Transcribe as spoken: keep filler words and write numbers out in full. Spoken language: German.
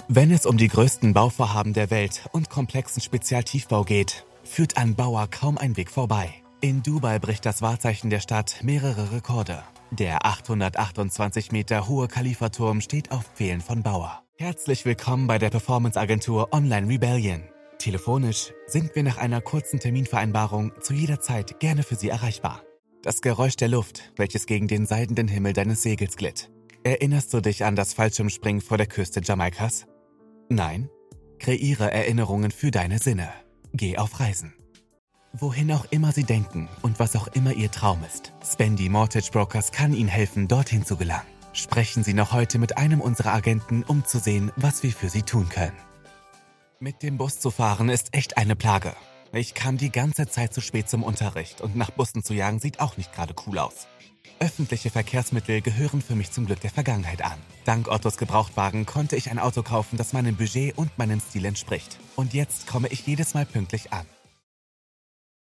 Wenn es um die größten Bauvorhaben der Welt und komplexen Spezialtiefbau geht, führt an Bauer kaum ein Weg vorbei. In Dubai bricht das Wahrzeichen der Stadt mehrere Rekorde. Der achthundertachtundzwanzig Meter hohe Khalifa-Turm steht auf Pfählen von Bauer. Herzlich willkommen bei der Performance-Agentur Online Rebellion. Telefonisch sind wir nach einer kurzen Terminvereinbarung zu jeder Zeit gerne für Sie erreichbar. Das Geräusch der Luft, welches gegen den seidenen Himmel deines Segels glitt. Erinnerst du dich an das Fallschirmspringen vor der Küste Jamaikas? Nein? Kreiere Erinnerungen für deine Sinne. Geh auf Reisen. Wohin auch immer Sie denken und was auch immer Ihr Traum ist, Spendi Mortgage Brokers kann Ihnen helfen, dorthin zu gelangen. Sprechen Sie noch heute mit einem unserer Agenten, um zu sehen, was wir für Sie tun können. Mit dem Bus zu fahren ist echt eine Plage. Ich kam die ganze Zeit zu spät zum Unterricht und nach Bussen zu jagen sieht auch nicht gerade cool aus. Öffentliche Verkehrsmittel gehören für mich zum Glück der Vergangenheit an. Dank Ottos Gebrauchtwagen konnte ich ein Auto kaufen, das meinem Budget und meinem Stil entspricht. Und jetzt komme ich jedes Mal pünktlich an.